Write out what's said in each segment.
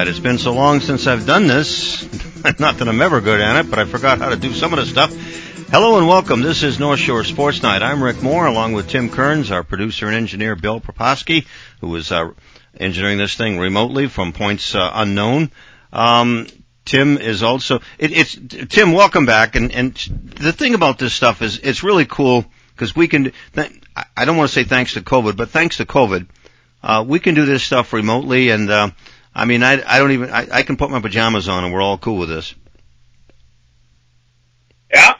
right. It's been so long since I've done this. Not that I'm ever good at it, but I forgot how to do some of the stuff. Hello and welcome. This is North Shore Sports Night. I'm Rick Moore, along with Tim Kearns, our producer and engineer, Bill Proposki, who is engineering this thing remotely from points unknown. Tim is also... Tim, welcome back. And the thing about this stuff is it's really cool because we can... I don't want to say thanks to COVID, but thanks to COVID, we can do this stuff remotely. And, I can put my pajamas on and we're all cool with this. Yeah.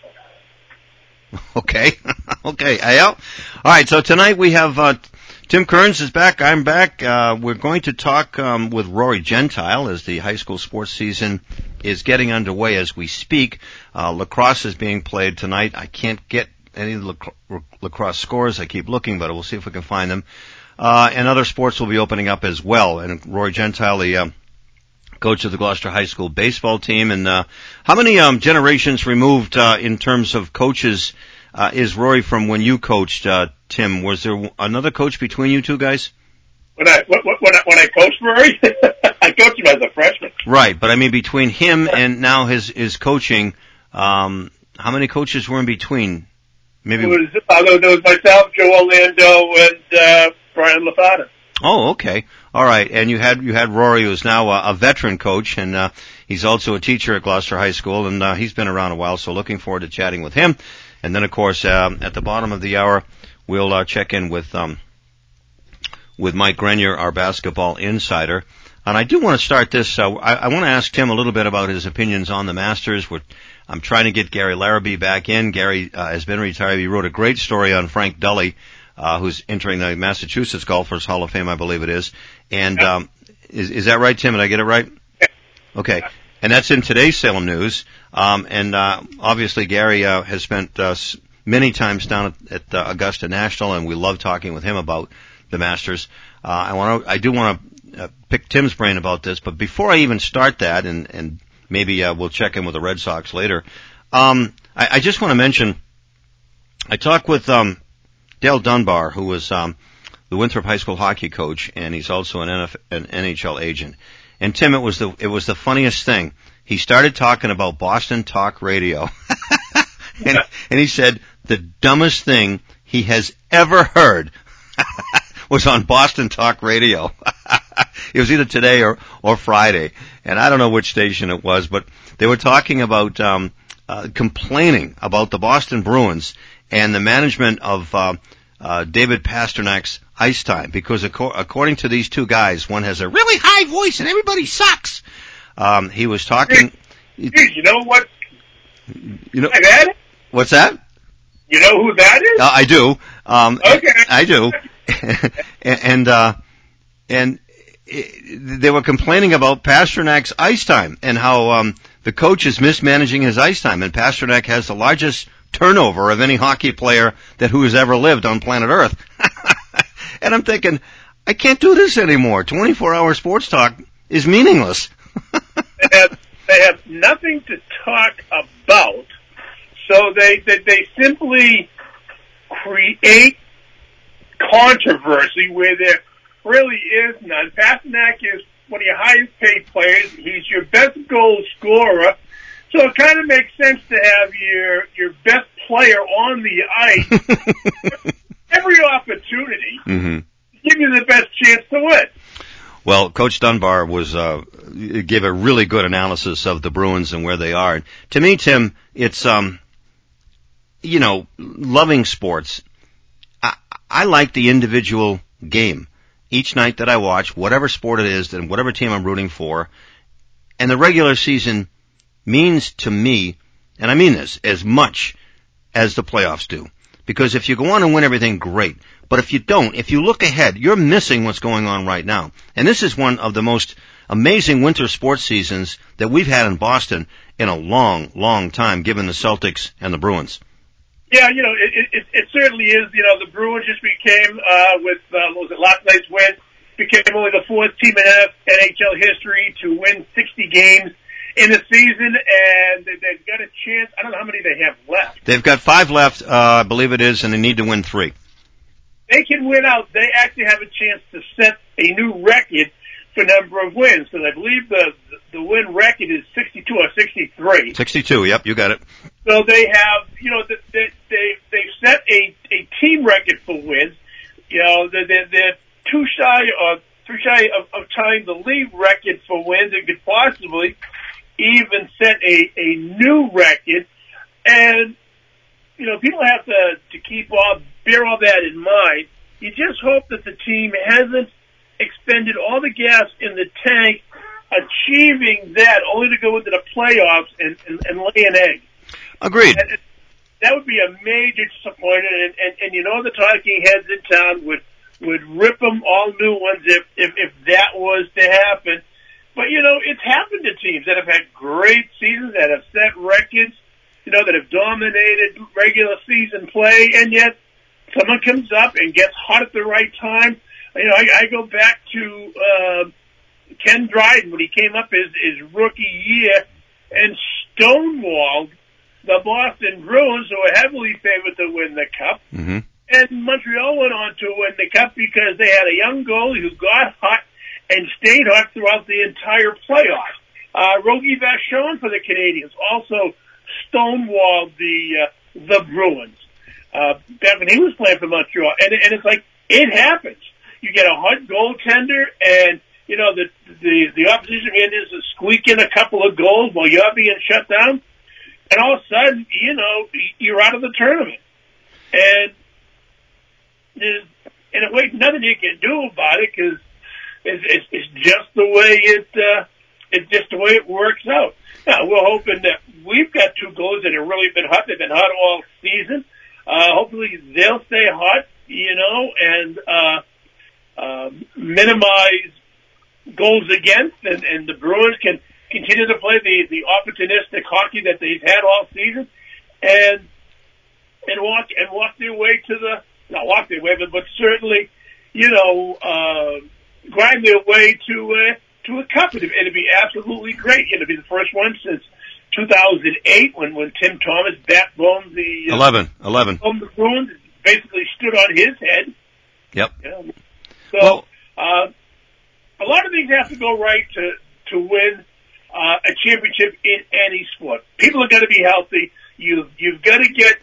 Okay. Okay. Yeah. All right. So tonight we have Tim Kearns is back. I'm back. We're going to talk with Rory Gentile as the high school sports season is getting underway as we speak. Lacrosse is being played tonight. I can't get any of the lacrosse scores. I keep looking, but we'll see if we can find them. And other sports will be opening up as well. And Rory Gentile, the coach of the Gloucester High School baseball team. And how many generations removed in terms of coaches is Rory from when you coached, Tim? Was there another coach between you two guys? When I coached Rory, I coached him as a freshman. Right, but I mean between him and now his coaching, how many coaches were in between? Maybe there was myself, Joe Orlando, and Brian LaFada. Oh, okay. All right. And you had Rory, who's now a veteran coach, and he's also a teacher at Gloucester High School, and he's been around a while, so looking forward to chatting with him. And then, of course, at the bottom of the hour, we'll check in with Mike Grenier, our basketball insider. And I do want to start this. I want to ask Tim a little bit about his opinions on the Masters. I'm trying to get Gary Larrabee back in. Gary has been retired. He wrote a great story on Frank Dully, who's entering the Massachusetts Golfers Hall of Fame, I believe it is. And is that right, Tim? Did I get it right? Okay. And that's in today's Salem News. Obviously, Gary has spent many times down at Augusta National, and we love talking with him about the Masters. I do want to pick Tim's brain about this, but before I even start that, and maybe we'll check in with the Red Sox later, I just want to mention, I talked with Dale Dunbar, who was the Winthrop High School hockey coach, and he's also an NHL agent. And Tim, it was the funniest thing. He started talking about Boston Talk Radio, and he said the dumbest thing he has ever heard was on Boston Talk Radio. It was either today or Friday, and I don't know which station it was, but they were talking about complaining about the Boston Bruins and the management of David Pasternak's ice time, because according to these two guys, one has a really high voice and everybody sucks. He was talking. Dude, you know what? What's that? You know who that is? I do. Okay. I do. and they were complaining about Pasternak's ice time and how the coach is mismanaging his ice time, and Pasternak has the largest turnover of any hockey player who has ever lived on planet Earth. And I'm thinking, I can't do this anymore. 24-hour sports talk is meaningless. They have nothing to talk about, so they simply create controversy where there really is none. Pasternak is one of your highest paid players. He's your best goal scorer. So it kind of makes sense to have your best player on the ice every opportunity to give you the best chance to win. Well, Coach Dunbar gave a really good analysis of the Bruins and where they are. And to me, Tim, it's loving sports. I like the individual game. Each night that I watch, whatever sport it is and whatever team I'm rooting for, and the regular season means to me, and I mean this, as much as the playoffs do. Because if you go on and win everything, great. But if you don't, if you look ahead, you're missing what's going on right now. And this is one of the most amazing winter sports seasons that we've had in Boston in a long, long time, given the Celtics and the Bruins. Yeah, it certainly is. The Bruins just became, with last night's win, became only the fourth team in NHL history to win 60 games in a season, and they've got a chance. I don't know how many they have left. They've got 5 left, I believe it is, and they need to win 3. They can win out. They actually have a chance to set a new record for number of wins. So I believe the win record is 62 or 63. 62. Yep, you got it. So they have, they set a team record for wins. They're too shy of tying the league record for wins. It could possibly even set a new record. And, people have to bear all that in mind. You just hope that the team hasn't expended all the gas in the tank, achieving that only to go into the playoffs and lay an egg. Agreed. And that would be a major disappointment, and the talking heads in town would rip them all new ones if that was to happen. But, it's happened to teams that have had great seasons, that have set records, that have dominated regular season play, and yet someone comes up and gets hot at the right time. I go back to Ken Dryden when he came up his rookie year and stonewalled the Boston Bruins, who were heavily favored to win the Cup. Mm-hmm. And Montreal went on to win the Cup because they had a young goalie who got hot and stayed hot throughout the entire playoffs. Rogie Vachon for the Canadiens also stonewalled the Bruins back when he was playing for Montreal. And it's like, it happens. You get a hot goaltender, and the opposition manages to squeak in a couple of goals while you're being shut down, and all of a sudden, you're out of the tournament. And there's, in a way, nothing you can do about it because it's just the way it works out. Now, we're hoping that we've got two goals that have really been hot. They've been hot all season. Hopefully they'll stay hot, and minimize goals against, and the Bruins can continue to play the opportunistic hockey that they've had all season, and walk their way not walk their way, but certainly, grind their way to a cup. It'd be absolutely great. It'd be the first one since 2008 when Tim Thomas backboned the 11. The Bruins, basically stood on his head. Yep. So a lot of things have to go right to win a championship in any sport. People are going to be healthy. You've got to get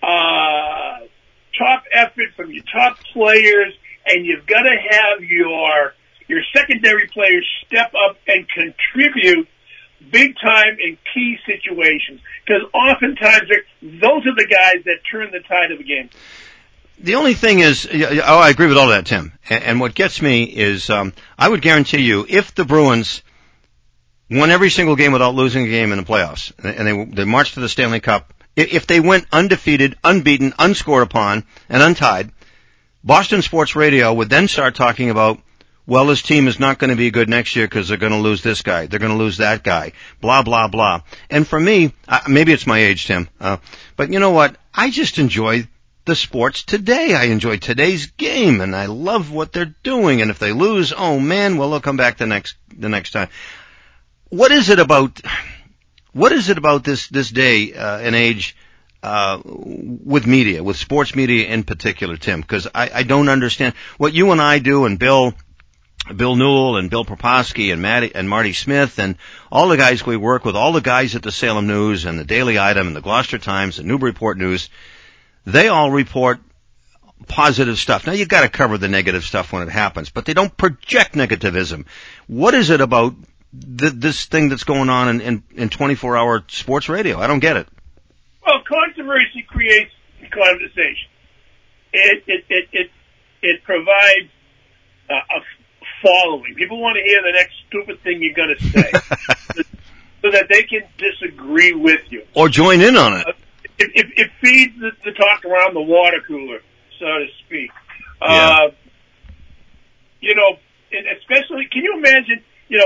top effort from your top players, and you've got to have your secondary players step up and contribute big time in key situations, because oftentimes those are the guys that turn the tide of a game. The only thing is, I agree with all that, Tim. And what gets me is, I would guarantee you, if the Bruins won every single game without losing a game in the playoffs, and they marched to the Stanley Cup, if they went undefeated, unbeaten, unscored upon, and untied, Boston Sports Radio would then start talking about, well, this team is not going to be good next year because they're going to lose this guy, they're going to lose that guy, blah, blah, blah. And for me, maybe it's my age, Tim, but you know what? I just enjoy the sports today. I enjoy today's game, and I love what they're doing. And if they lose, oh man, well, they'll come back the next time. What is it about this day and age with media, with sports media in particular, Tim? Because I don't understand what you and I do, and Bill Newell and Bill Proposky and Marty Smith and all the guys we work with, all the guys at the Salem News and the Daily Item and the Gloucester Times and Newburyport News. They all report positive stuff. Now, you've got to cover the negative stuff when it happens, but they don't project negativism. What is it about this thing that's going on in 24-hour sports radio? I don't get it. Well, controversy creates conversation. It provides a following. People want to hear the next stupid thing you're going to say so that they can disagree with you. Or join in on it. It feeds the talk around the water cooler, so to speak. Yeah. And especially, can you imagine,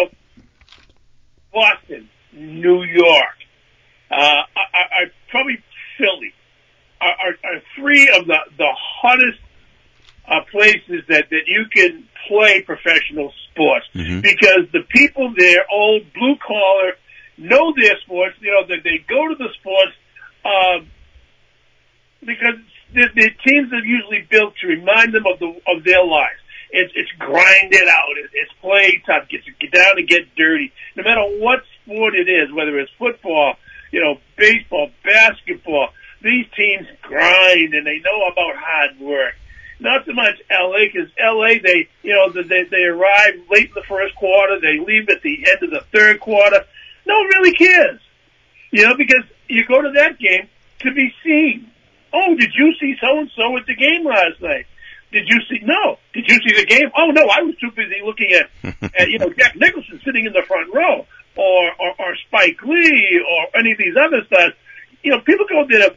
Boston, New York, probably Philly, are three of the hottest places that you can play professional sports, mm-hmm. because the people there, old blue collar, know their sports. That they go to the sports. Because the teams are usually built to remind them of their lives. It's grind it out. It's play tough. Get down and get dirty. No matter what sport it is, whether it's football, baseball, basketball, these teams grind and they know about hard work. Not so much LA, because LA, they arrive late in the first quarter, they leave at the end of the third quarter. No one really cares. Because you go to that game to be seen. Oh, did you see so-and-so at the game last night? Did you see the game? Oh no, I was too busy looking at Jack Nicholson sitting in the front row, or Spike Lee, or any of these other stars. People go there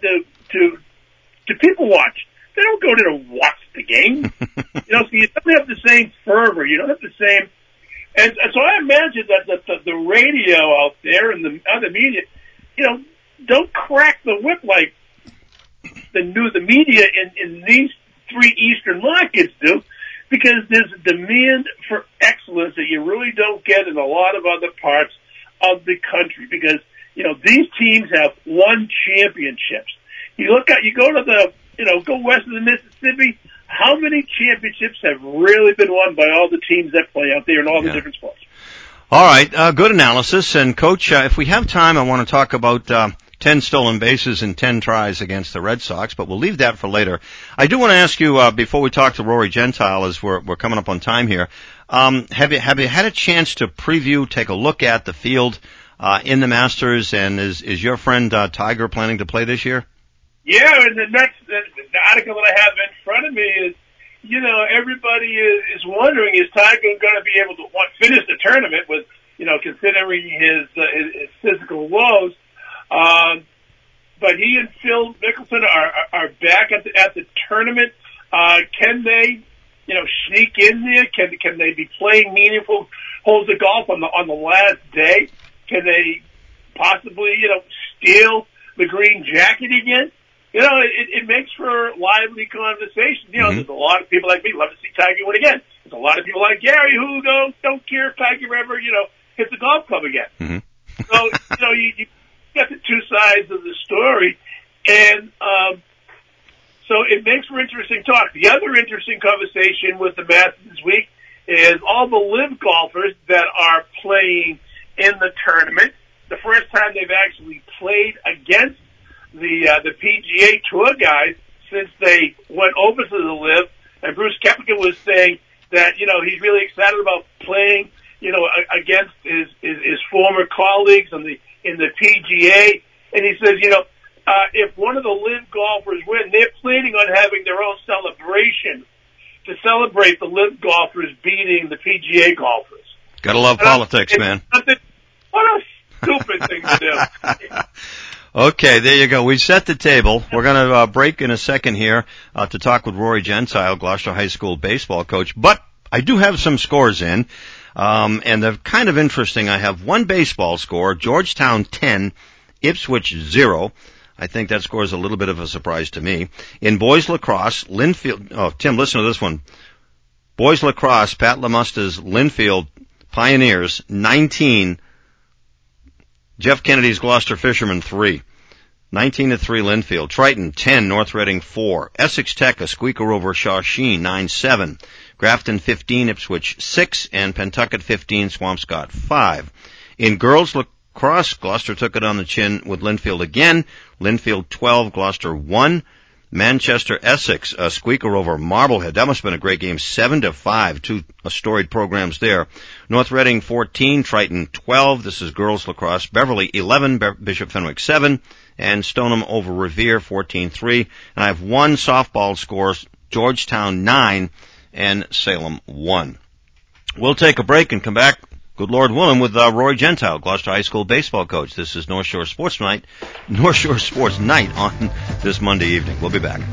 to people watch. They don't go there to watch the game. So you don't have the same fervor. You don't have the same. And so I imagine that the radio out there and the other media, don't crack the whip like the media in these three Eastern markets do, because there's a demand for excellence that you really don't get in a lot of other parts of the country, because, these teams have won championships. You go to go west of the Mississippi, how many championships have really been won by all the teams that play out there in all the different sports? All right, good analysis. And Coach, if we have time, I want to talk about 10 stolen bases and 10 tries against the Red Sox, but we'll leave that for later. I do want to ask you, before we talk to Rory Gentile, as we're coming up on time here, have you had a chance to preview, take a look at the field in the Masters, and is your friend Tiger planning to play this year? Yeah, and the article that I have in front of me is, everybody is wondering, is Tiger going to be able to finish the tournament with, considering his physical woes. But he and Phil Mickelson are back at the tournament. Can they, sneak in there? Can they be playing meaningful holes of golf on the last day? Can they possibly, steal the green jacket again? It makes for lively conversation. There's a lot of people like me love to see Tiger win again. There's a lot of people like Gary who don't care if Tiger ever, hits the golf club again. Mm-hmm. So, you got the two sides of the story, and so it makes for interesting talk. The other interesting conversation with the Masters this week is all the live golfers that are playing in the tournament. The first time they've actually played against the PGA Tour guys since they went over to the live. And Bruce Koepka was saying that he's really excited about playing against his former colleagues in the PGA. And he says, if one of the live golfers win, they're planning on having their own celebration to celebrate the live golfers beating the PGA golfers. Gotta love politics, man. What a stupid thing to do. Okay, there you go. We've set the table. We're going to break in a second here to talk with Rory Gentile, Gloucester High School baseball coach. But I do have some scores in, and they're kind of interesting. I have one baseball score, Georgetown 10, Ipswich 0. I think that score is a little bit of a surprise to me. In boys lacrosse, Linfield, Tim, listen to this one. Boys lacrosse, Pat LaMusta's Linfield Pioneers 19, Jeff Kennedy's Gloucester Fishermen 3. 19-3 Linfield. Triton 10, North Reading 4. Essex Tech a squeaker over Shawsheen 9-7. Grafton 15, Ipswich 6, and Pentucket 15, Swampscott 5. In girls lacrosse, Gloucester took it on the chin with Linfield again. Linfield 12, Gloucester 1. Manchester Essex a squeaker over Marblehead. That must have been a great game. 7-5. Two storied programs there. North Reading 14, Triton 12. This is girls lacrosse. Beverly 11, Bishop Fenwick 7, and Stoneham over Revere 14-3. And I have one softball score, Georgetown 9 and Salem 1. We'll take a break and come back, good Lord willing, with Rory Gentile, Gloucester High School baseball coach. This is North Shore Sports Night on this Monday evening. We'll be back.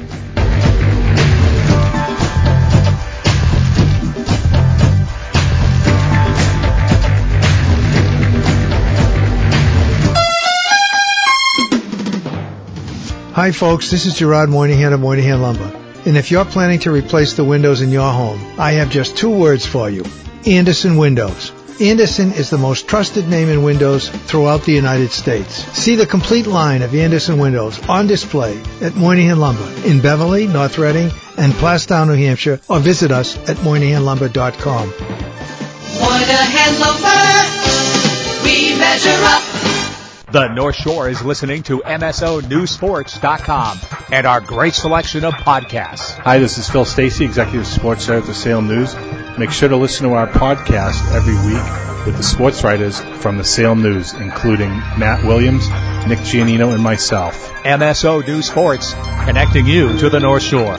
Hi folks, this is Gerard Moynihan of Moynihan Lumber. And if you're planning to replace the windows in your home, I have just two words for you. Anderson Windows. Andersen is the most trusted name in windows throughout the United States. See the complete line of Andersen windows on display at Moynihan Lumber in Beverly, North Reading, and Plastown, New Hampshire, or visit us at MoynihanLumber.com. Moynihan Lumber, we measure up. The North Shore is listening to MSONewsports.com and our great selection of podcasts. Hi, this is Phil Stacy, Executive Sports Editor at the Salem News. Make sure to listen to our podcast every week with the sports writers from the Salem News, including Matt Williams, Nick Giannino, and myself. MSO News Sports, connecting you to the North Shore.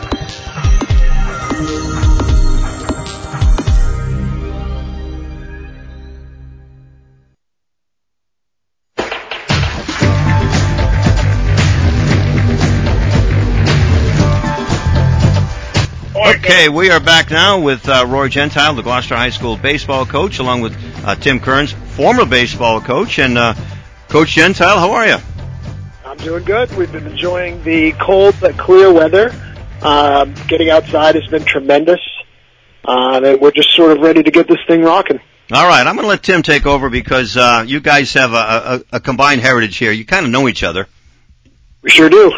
Okay, we are back now with Rory Gentile, the Gloucester High School baseball coach, along with Tim Kearns, former baseball coach. And Coach Gentile, how are you? I'm doing good. We've been enjoying the cold but clear weather. Getting outside has been tremendous. And we're just sort of ready to get this thing rocking. All right, I'm going to let Tim take over because you guys have a combined heritage here. You kind of know each other. We sure do.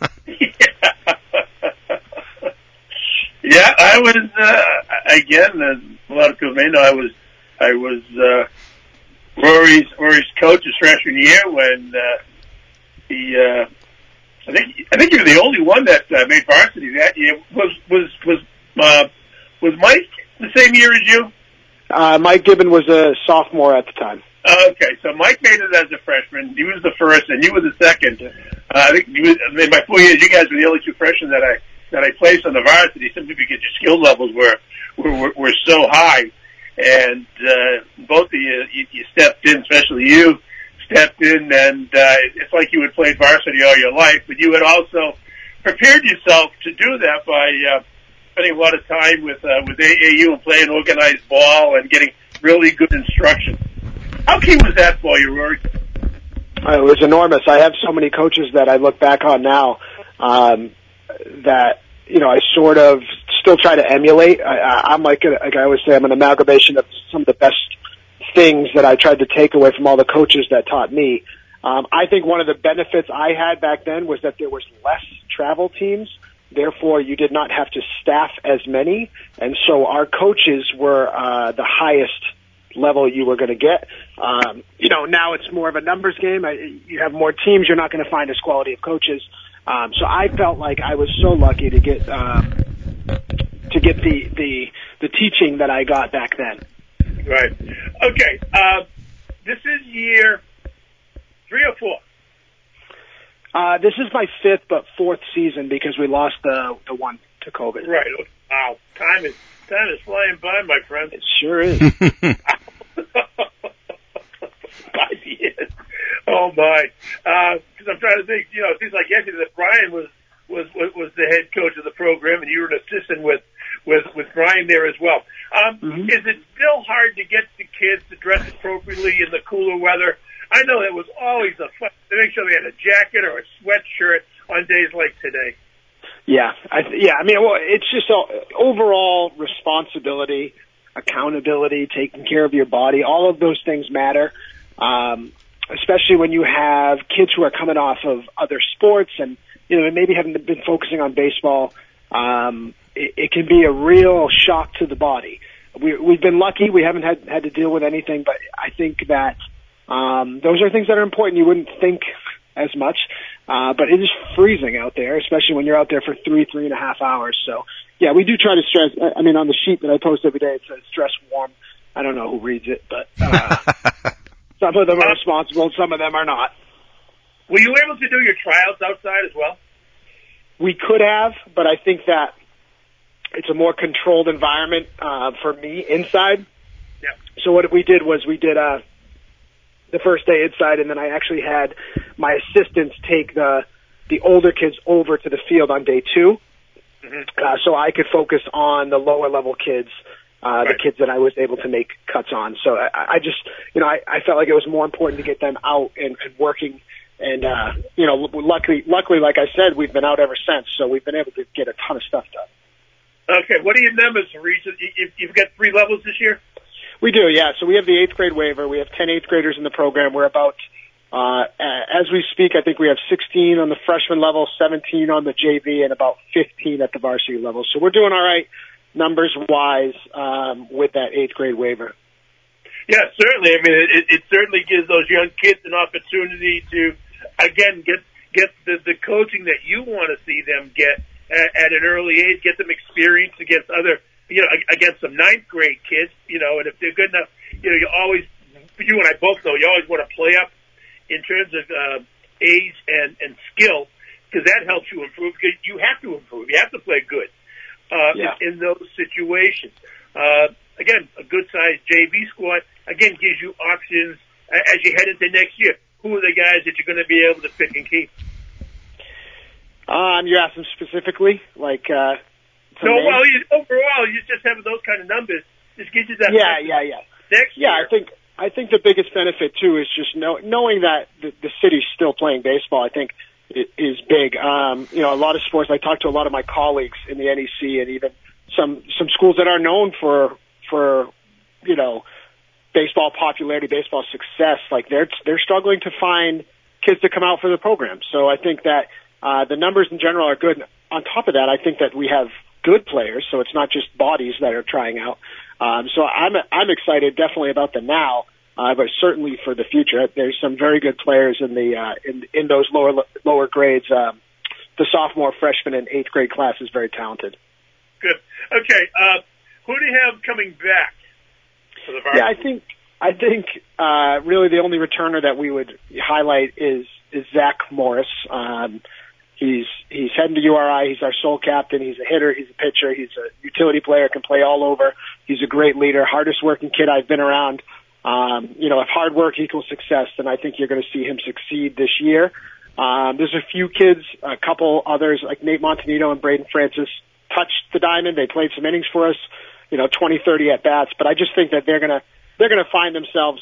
Yeah, I was, again, as a lot of people may know, I was Rory's coach his freshman year when, I think you were the only one that made varsity that year. Was Mike the same year as you? Mike Gibbon was a sophomore at the time. Okay, so Mike made it as a freshman. He was the first, and you were the second. I think in my 4 years, you guys were the only two freshmen that I placed on the varsity simply because your skill levels were so high, and both of you stepped in, especially you stepped in, and it's like you had played varsity all your life, but you had also prepared yourself to do that by spending a lot of time with AAU and playing organized ball and getting really good instruction. How key was that for you, Rory? It was enormous. I have so many coaches that I look back on now that, you know, I sort of still try to emulate. I'm like I always say, I'm an amalgamation of some of the best things that I tried to take away from all the coaches that taught me. I think one of the benefits I had back then was that there was less travel teams. Therefore, you did not have to staff as many. And so our coaches were the highest level you were going to get. You know, now it's more of a numbers game. You have more teams. You're not going to find as quality of coaches. So I felt like I was so lucky to get the teaching that I got back then. Right. Okay. This is year 3 or 4. This is my 5th but 4th season because we lost the one to COVID. Right. Wow. Time is flying by, my friend. It sure is. 5 years. Oh my. Because I'm trying to think. You know, it seems like yesterday that Brian was the head coach of the program, and you were an assistant with Brian there as well. Is it still hard to get the kids to dress appropriately in the cooler weather? I know it was always a fun to make sure they had a jacket or a sweatshirt on days like today. Yeah. I mean, well, it's just overall responsibility, accountability, taking care of your body. All of those things matter. Especially when you have kids who are coming off of other sports and, you know, maybe haven't been focusing on baseball. It can be a real shock to the body. We've been lucky. We haven't had to deal with anything, but I think that those are things that are important. You wouldn't think as much, but it is freezing out there, especially when you're out there for 3.5 hours. So, yeah, we do try to stress. I mean, on the sheet that I post every day, it says stress warm. I don't know who reads it, but some of them are responsible, some of them are not. Were you able to do your tryouts outside as well? We could have, but I think that it's a more controlled environment for me inside. Yeah. So what we did was we did the first day inside, and then I actually had my assistants take the older kids over to the field on day 2, so I could focus on the lower level kids. Right. The kids that I was able to make cuts on. So I just, you know, I felt like it was more important to get them out and working. And, you know, luckily, like I said, we've been out ever since. So we've been able to get a ton of stuff done. Okay. What are your numbers, Reese? You've got 3 levels this year? We do, yeah. So we have the 8th grade waiver. We have 10 8th graders in the program. We're about, as we speak, I think we have 16 on the freshman level, 17 on the JV, and about 15 at the varsity level. So we're doing all right numbers-wise with that 8th grade waiver. Yeah, certainly. I mean, it certainly gives those young kids an opportunity to, again, get the coaching that you want to see them get at an early age, get them experience against other, against some 9th grade kids, and if they're good enough, you and I both know you always want to play up in terms of age and skill, because that helps you improve, because you have to improve. You have to play good in those situations. Again, a good-sized JV squad, again, gives you options as you head into next year. Who are the guys that you're going to be able to pick and keep? You asked them specifically, like, overall, you just having those kind of numbers just gives you that. Yeah. Next year. I think the biggest benefit too is just knowing that the city's still playing baseball. I think is big. A lot of sports. I talked to a lot of my colleagues in the NEC and even some schools that are known for baseball popularity, baseball success. Like they're struggling to find kids to come out for the program. So I think that the numbers in general are good. On top of that, I think that we have good players, so it's not just bodies that are trying out. So I'm excited definitely about the now, but certainly for the future. There's some very good players in the in those lower grades. The sophomore, freshman, and 8th grade class is very talented. Good. Okay. Who do you have coming back for the varsity? Yeah, I think really the only returner that we would highlight is Zach Morris. He's heading to URI. He's our sole captain. He's a hitter. He's a pitcher. He's a utility player. Can play all over. He's a great leader. Hardest working kid I've been around. If hard work equals success, then I think you're going to see him succeed this year. There's a few kids, a couple others like Nate Montanito and Braden Francis touched the diamond. They played some innings for us, 20, 30 at bats. But I just think that they're going to find themselves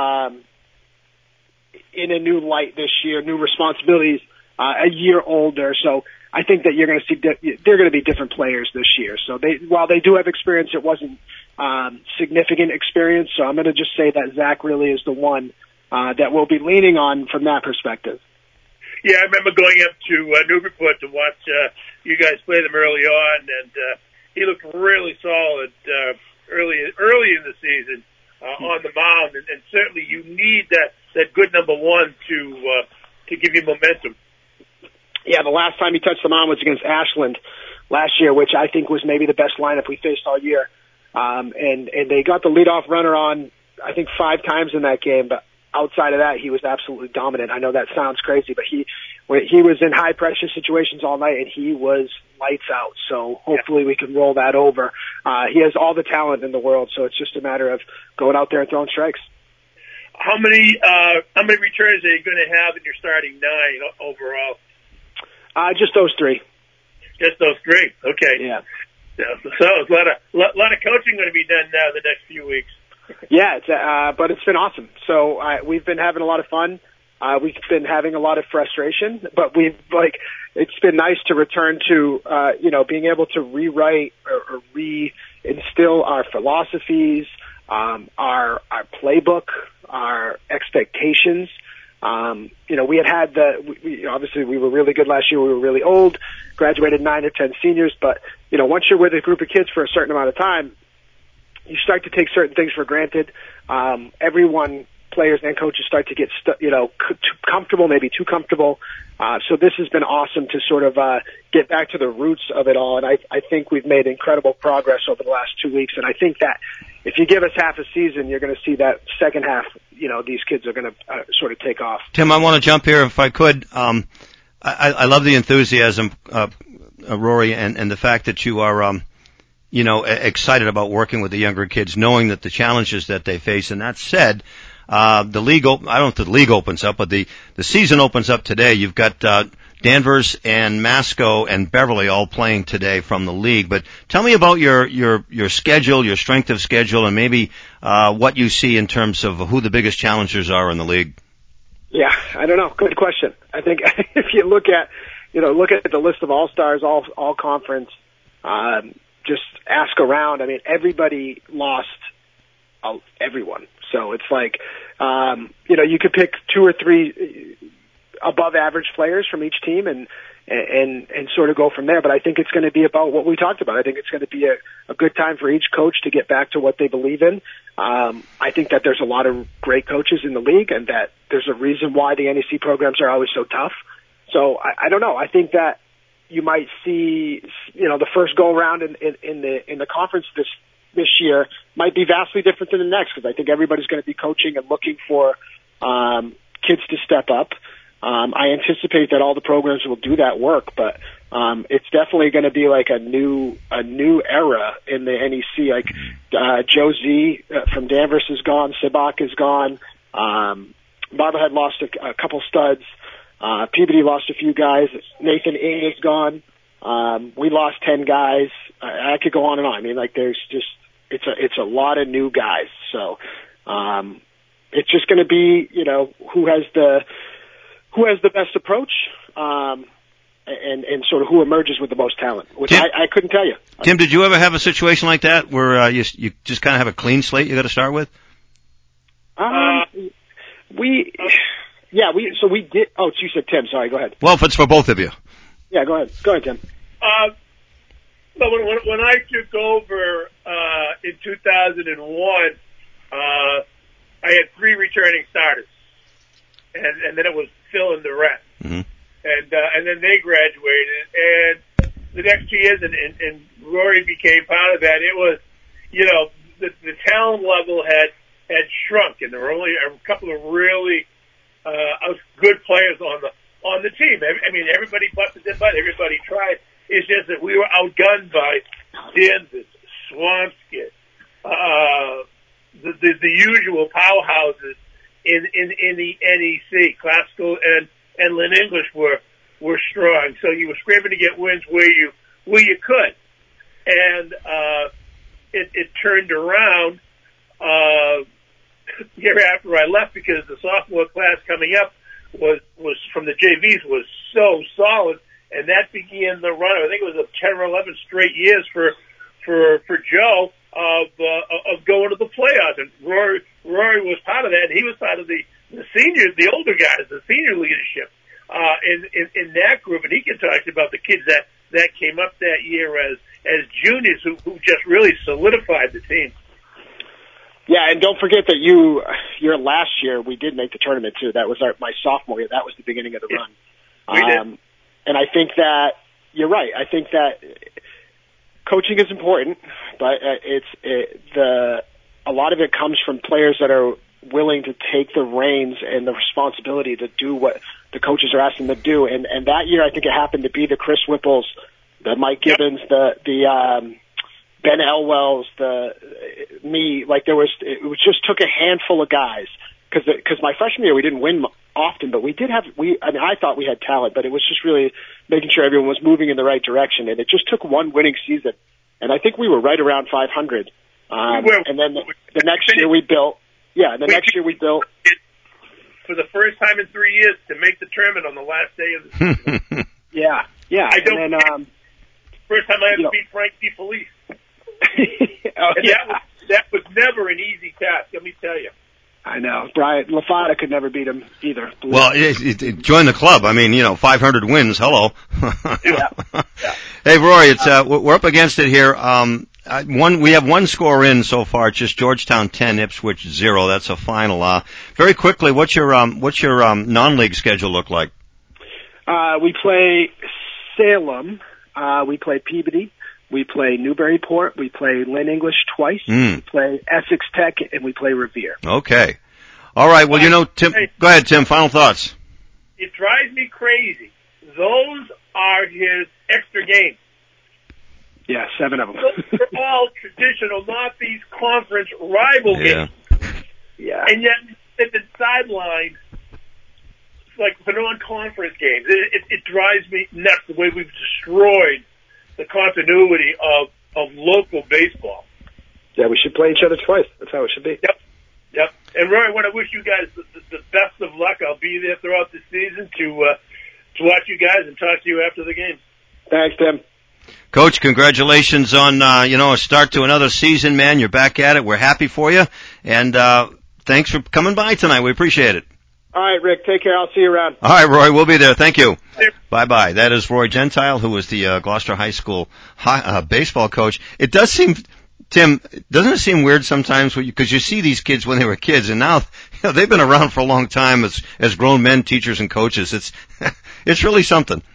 in a new light this year, new responsibilities. A year older, so I think that you're going to see they're going to be different players this year. So while they do have experience, it wasn't significant experience. So I'm going to just say that Zach really is the one that we'll be leaning on from that perspective. Yeah, I remember going up to Newburyport to watch you guys play them early on, and he looked really solid early in the season on the mound, and certainly you need that good number one to give you momentum. Yeah, the last time he touched the mound was against Ashland last year, which I think was maybe the best lineup we faced all year. And they got the leadoff runner on, I think, 5 times in that game. But outside of that, he was absolutely dominant. I know that sounds crazy, but he was in high pressure situations all night, and he was lights out. So hopefully we can roll that over. He has all the talent in the world, so it's just a matter of going out there and throwing strikes. How many returns are you going to have in your starting 9 overall? Just those 3. Just those 3. Okay. Yeah. So a lot of coaching going to be done now the next few weeks. Yeah, but it's been awesome. So we've been having a lot of fun. We've been having a lot of frustration, but it's been nice to return to being able to rewrite or reinstill our philosophies, our playbook, our expectations. We had obviously we were really good last year. We were really old, graduated 9 or 10 seniors, but, once you're with a group of kids for a certain amount of time, you start to take certain things for granted. Everyone, players and coaches, start to get, too comfortable, maybe too comfortable. So this has been awesome to sort of, get back to the roots of it all. And I think we've made incredible progress over the last 2 weeks. And I think that if you give us half a season, you're going to see that second half, these kids are going to sort of take off. Tim, I want to jump here if I could. I love the enthusiasm, Rory, and the fact that you are, excited about working with the younger kids, knowing that the challenges that they face. And that said, the league, I don't know if the league opens up, but the season opens up today. You've got, Danvers and Masco and Beverly all playing today from the league. But tell me about your schedule, your strength of schedule, and maybe, what you see in terms of who the biggest challengers are in the league. Yeah, I don't know. Good question. I think if you look at the list of all-stars, all conference, just ask around. I mean, everybody lost everyone. So it's like, you could pick 2 or 3 above average players from each team and sort of go from there. But I think it's going to be about what we talked about. I think it's going to be a good time for each coach to get back to what they believe in. I think that there's a lot of great coaches in the league, and that there's a reason why the NEC programs are always so tough. So I don't know. I think that you might see, the first go around in the conference this year might be vastly different than the next, because I think everybody's going to be coaching and looking for kids to step up. I anticipate that all the programs will do that work, but it's definitely going to be like a new era in the NEC. Like Joe Z from Danvers is gone, Sibach is gone, Marblehead lost a couple studs, Peabody lost a few guys, Nathan Ing is gone. We lost 10 guys. I could go on and on. I mean, like there's just it's a lot of new guys. So it's just going to be who has the best approach, and sort of who emerges with the most talent, which Tim, I couldn't tell you. Tim, did you ever have a situation like that where you just kind of have a clean slate you got to start with? We did. Oh, you said Tim. Sorry, go ahead. Well, if it's for both of you. Yeah, go ahead. Go ahead, Tim. But when I took over in 2001, I had 3 returning starters, and then it was Phil and the rest. Mm-hmm. And then they graduated, and the next 2 years, and Rory became part of that. It was, the talent level had shrunk, and there were only a couple of really good players on the team. I mean, everybody busted their butt. Everybody tried. It's just that we were outgunned by Danvers, Swampscott, the usual powerhouses in the NEC. Classical and Lynn English were strong, so you were scraping to get wins where you could, and it turned around year after I left, because the sophomore class coming up was from the JVs was so solid, and that began the run. I think it was 10 or 11 straight years for Joe of going to the playoffs, and Rory was part of that, and he was part of the seniors, the older guys, the senior leadership in that group, and he can talk about the kids that came up that year as juniors who just really solidified the team. Yeah, and don't forget that your last year we did make the tournament too. That was my sophomore year. That was the beginning of the run. We did. And I think that you're right. I think that coaching is important, but a lot of it comes from players that are willing to take the reins and the responsibility to do what the coaches are asking them to do. And that year, I think it happened to be the Chris Whipples, the Mike Gibbons, the Ben Elwells, me. Like it just took a handful of guys, because my freshman year we didn't win often, but we did have I thought we had talent, but it was just really making sure everyone was moving in the right direction, and it just took one winning season, and I think we were right around 500. And then the next year we built. Yeah, the next year we built for the first time in 3 years to make the tournament on the last day of the season. yeah. I don't. And then, first time I had to beat Frank DeFelice. That was never an easy task, let me tell you. I know. Brian LaFada could never beat him either. Well, join the club. I mean, 500 wins. Hello. Yeah. Hey, Rory, we're up against it here. We have one score in so far. It's just Georgetown 10, Ipswich 0. That's a final. Very quickly, what's your non-league schedule look like? We play Salem. We play Peabody. We play Newburyport. We play Lynn English twice. We play Essex Tech, and we play Revere. Okay. All right. Well, Tim, go ahead, Tim. Final thoughts. It drives me crazy. Those are his extra games. Yeah, 7 of them. Those are all traditional Northeast Conference rival games. Yeah. And yet, they've been sidelined like for non-conference games. It drives me nuts the way we've destroyed the continuity of local baseball. Yeah, we should play each other twice. That's how it should be. Yep. And Rory, I want to wish you guys the best of luck. I'll be there throughout the season to watch you guys and talk to you after the games. Thanks, Tim. Coach, congratulations on, a start to another season, man. You're back at it. We're happy for you. And, thanks for coming by tonight. We appreciate it. All right, Rick, take care. I'll see you around. All right, Roy, we'll be there. Thank you. Bye-bye. That is Roy Gentile, who was the Gloucester High School baseball coach. It does seem, Tim, doesn't it seem weird sometimes because you see these kids when they were kids, and now they've been around for a long time as grown men, teachers, and coaches. It's really something.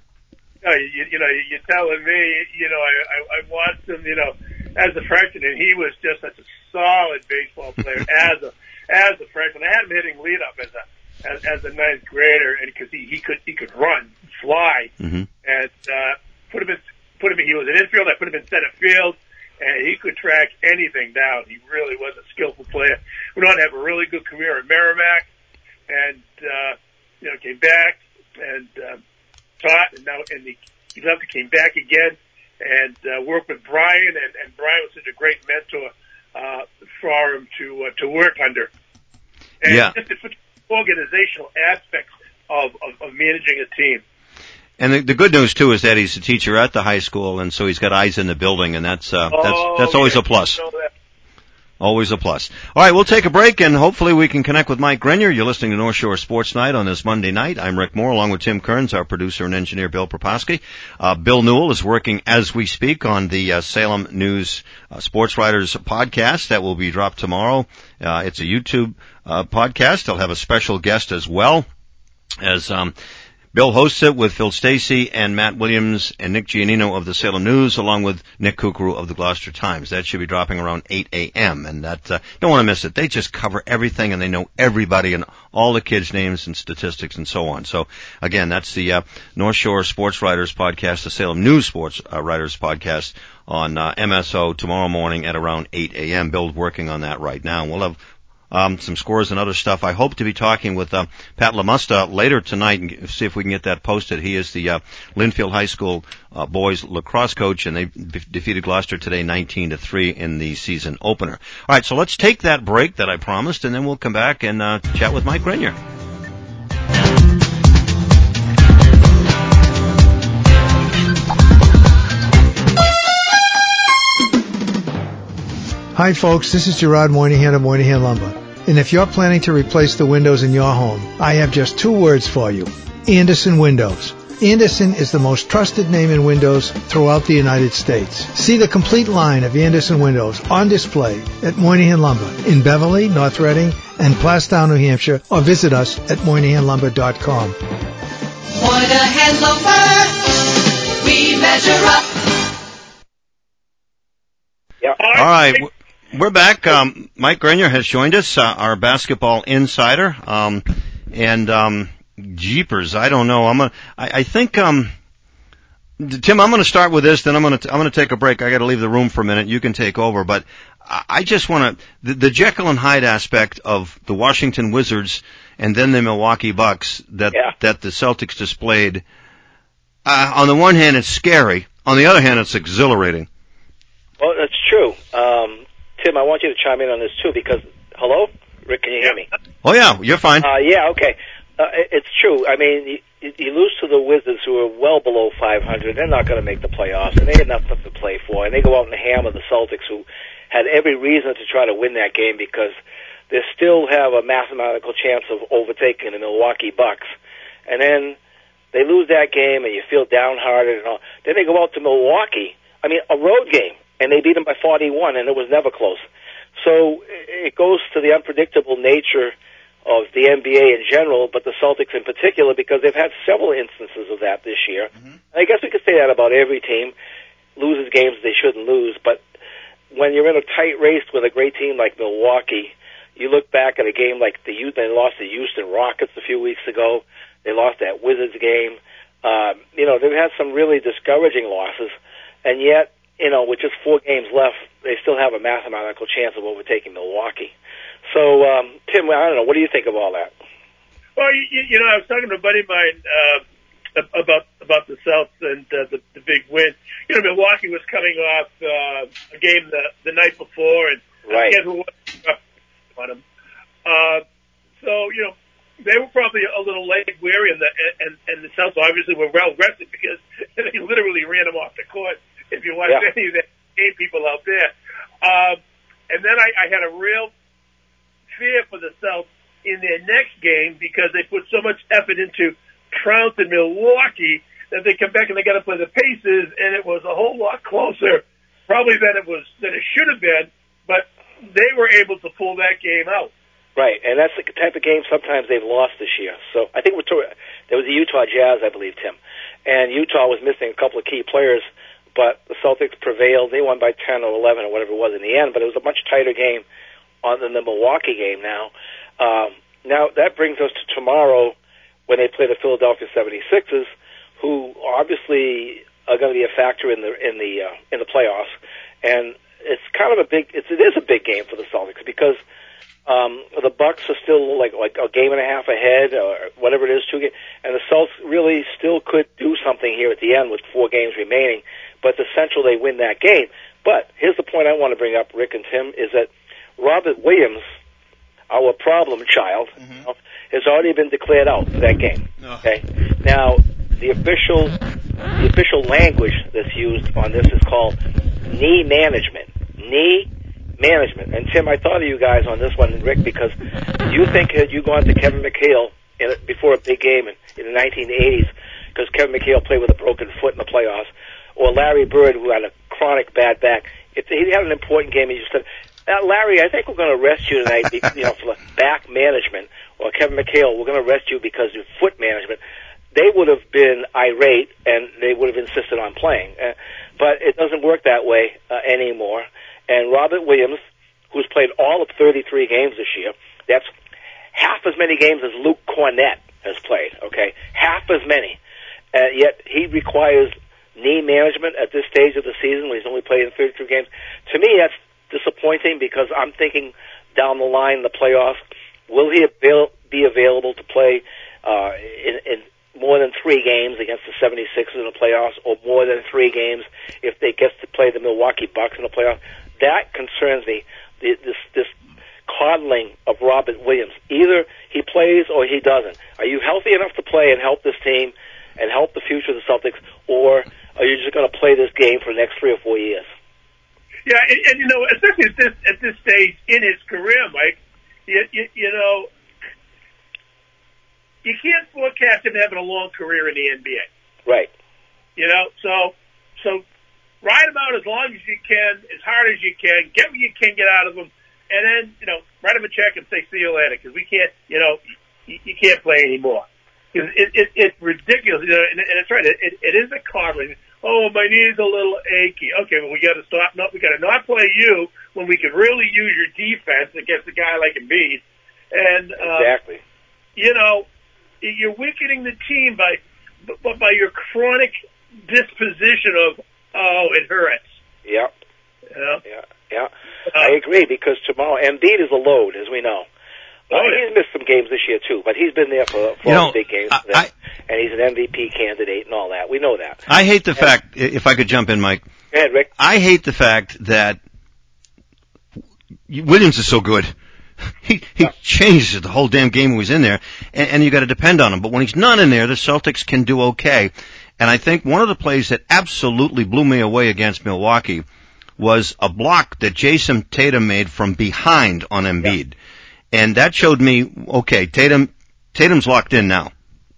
You're telling me, I watched him, as a freshman, and he was just such a solid baseball player as a freshman. I had him hitting leadoff as a ninth grader, and because he could run, fly, and put him. He was an infield. I put him in center field, and he could track anything down. He really was a skillful player. Went on to have a really good career at Merrimack, and came back and taught, and he left and came back again, and worked with Brian, and Brian was such a great mentor for him to work under. And just the organizational aspects of managing a team. And the good news too is that he's a teacher at the high school, and so he's got eyes in the building, and that's always a plus. Always a plus. All right, we'll take a break, and hopefully we can connect with Mike Grenier. You're listening to North Shore Sports Night on this Monday night. I'm Rick Moore, along with Tim Kearns, our producer and engineer, Bill Proposki. Bill Newell is working as we speak on the Salem News Sports Writers podcast that will be dropped tomorrow. It's a YouTube podcast. They'll have a special guest as well as Bill hosts it with Phil Stacey and Matt Williams and Nick Giannino of the Salem News, along with Nick Kukuru of the Gloucester Times. That should be dropping around 8 a.m. And don't want to miss it. They just cover everything, and they know everybody and all the kids' names and statistics and so on. So, again, that's the North Shore Sports Writers podcast, the Salem News Sports Writers podcast on MSO tomorrow morning at around 8 a.m. Bill's working on that right now. We'll have some scores and other stuff. I hope to be talking with Pat LaMusta later tonight and see if we can get that posted. He is the Linfield High School boys lacrosse coach, and they defeated Gloucester today 19-3 in the season opener. All right, so let's take that break that I promised, and then we'll come back and chat with Mike Grenier. Hi folks, this is Gerard Moynihan of Moynihan Lumber. And if you're planning to replace the windows in your home, I have just two words for you. Andersen Windows. Andersen is the most trusted name in windows throughout the United States. See the complete line of Andersen windows on display at Moynihan Lumber in Beverly, North Reading, and Plastown, New Hampshire, or visit us at MoynihanLumber.com. Moynihan Lumber, we measure up. Yep. All right. We're back. Mike Grenier has joined us, our basketball insider. Jeepers, I don't know. I think, Tim, I'm going to start with this, then I'm going to take a break. I got to leave the room for a minute. You can take over, but I just want to, the Jekyll and Hyde aspect of the Washington Wizards and then the Milwaukee Bucks that the Celtics displayed. On the one hand, it's scary. On the other hand, it's exhilarating. Well, that's true. Tim, I want you to chime in on this too because, hello? Rick, can you hear me? Oh, yeah, you're fine. Yeah, okay. It's true. I mean, you lose to the Wizards, who are well below 500. They're not going to make the playoffs, and they had nothing to play for. And they go out and hammer the Celtics, who had every reason to try to win that game because they still have a mathematical chance of overtaking the Milwaukee Bucks. And then they lose that game, and you feel downhearted and all. Then they go out to Milwaukee, a road game, and they beat them by 41, and it was never close. So it goes to the unpredictable nature of the NBA in general, but the Celtics in particular, because they've had several instances of that this year. Mm-hmm. I guess we could say that about every team. Loses games they shouldn't lose, but when you're in a tight race with a great team like Milwaukee, you look back at a game like they lost to Houston Rockets a few weeks ago. They lost that Wizards game. They've had some really discouraging losses, and yet, with just 4 games left, they still have a mathematical chance of overtaking Milwaukee. So, Tim, I don't know. What do you think of all that? Well, I was talking to a buddy of mine about the Celts and the big win. Milwaukee was coming off a game the night before, and I forget who was on them. So, they were probably a little leg weary, and the Celts obviously were well rested because they literally ran them off the court watch any of that game people out there. And then I had a real fear for the Celtics in their next game because they put so much effort into trouncing Milwaukee that they come back and they got to play the Pacers, and it was a whole lot closer, probably than it should have been. But they were able to pull that game out. Right, and that's the type of game sometimes they've lost this year. So I think there was the Utah Jazz, I believe, Tim, and Utah was missing a couple of key players, but the Celtics prevailed. They won by 10 or 11 or whatever it was in the end, but it was a much tighter game than the Milwaukee game now. Now that brings us to tomorrow when they play the Philadelphia 76ers, who obviously are going to be a factor in the playoffs, and it's kind of it is a big game for the Celtics because the Bucks are still like a game and a half ahead or whatever it is, 2 games, and the Celtics really still could do something here at the end with 4 games remaining, but it's essential they win that game. But here's the point I want to bring up, Rick and Tim, is that Robert Williams, our problem child, has already been declared out for that game. Okay. Now, the official language that's used on this is called knee management. Knee management. And Tim, I thought of you guys on this one, Rick, because you think had you gone to Kevin McHale before a big game in the 1980s, because Kevin McHale played with a broken foot in the playoffs, or Larry Bird, who had a chronic bad back, if he had an important game and you said, Larry, I think we're going to rest you tonight, for back management, or Kevin McHale, we're going to rest you because of foot management, they would have been irate and they would have insisted on playing. But it doesn't work that way anymore. And Robert Williams, who's played all of 33 games this year, that's half as many games as Luke Cornett has played, okay? Half as many. Yet he requires knee management at this stage of the season when he's only played in 32 games. To me, that's disappointing because I'm thinking down the line in the playoffs, will he be available to play in more than 3 games against the 76ers in the playoffs, or more than 3 games if they get to play the Milwaukee Bucks in the playoffs? That concerns me, this coddling of Robert Williams. Either he plays or he doesn't. Are you healthy enough to play and help this team and help the future of the Celtics, or are you just going to play this game for the next 3 or 4 years? Yeah, and especially at this stage in his career, Mike, you know, you can't forecast him having a long career in the NBA. Right. You know, so ride him out as long as you can, as hard as you can, get what you can get out of him, and then, write him a check and say, see you later, because we can't, you can't play anymore. Because it's ridiculous, and it's right, it is a coddling. Oh, my knee's a little achy. Okay, well, we got to stop. No, we got to not play you when we can really use your defense against a guy like Embiid. And exactly. You're weakening the team by your chronic disposition of, it hurts. Yep. Yeah. I agree, because tomorrow Embiid is a load, as we know. He's missed some games this year too, but he's been there for all the big games, and he's an MVP candidate and all that. We know that. I hate the fact, if I could jump in, Mike. Go ahead, Rick. I hate the fact that Williams is so good. He changes the whole damn game when he's in there, and you got to depend on him. But when he's not in there, the Celtics can do okay. And I think one of the plays that absolutely blew me away against Milwaukee was a block that Jason Tatum made from behind on Embiid. Yeah. And that showed me, okay, Tatum's locked in now.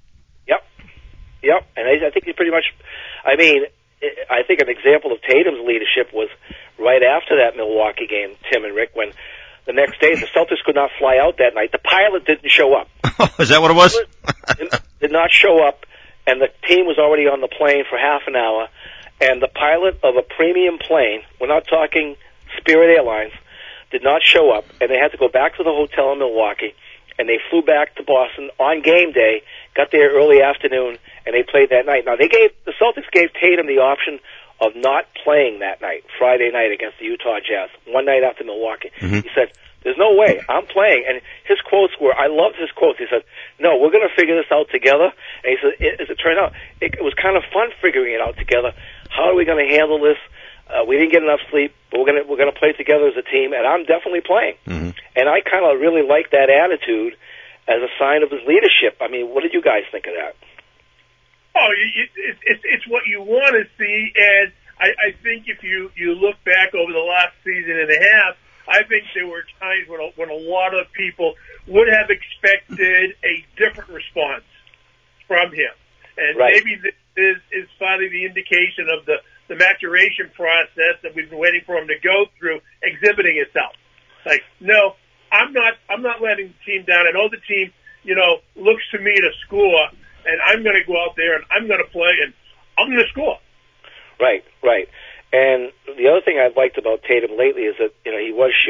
Yep. And I think he pretty much, I think an example of Tatum's leadership was right after that Milwaukee game, Tim and Rick, when the next day the Celtics could not fly out that night. The pilot didn't show up. Is that what it was? Did not show up, and the team was already on the plane for half an hour, and the pilot of a premium plane, we're not talking Spirit Airlines, did not show up, and they had to go back to the hotel in Milwaukee, and they flew back to Boston on game day, got there early afternoon, and they played that night. Now, the Celtics gave Tatum the option of not playing that night, Friday night against the Utah Jazz, one night after Milwaukee. Mm-hmm. He said, there's no way, I'm playing. And his quotes were, I loved his quotes. He said, no, we're going to figure this out together. And he said, as it turned out, it was kind of fun figuring it out together. How are we going to handle this? We didn't get enough sleep, but we're going to play together as a team, and I'm definitely playing. Mm-hmm. And I kind of really like that attitude as a sign of his leadership. I mean, what did you guys think of that? Oh, it's what you want to see, and I think if you look back over the last season and a half, I think there were times when a lot of people would have expected a different response from him. And maybe this is finally the indication of the maturation process that we've been waiting for him to go through exhibiting itself. Like, no, I'm not letting the team down. I know the team, looks to me to score, and I'm going to go out there and I'm going to play and I'm going to score. Right. And the other thing I've liked about Tatum lately is that, he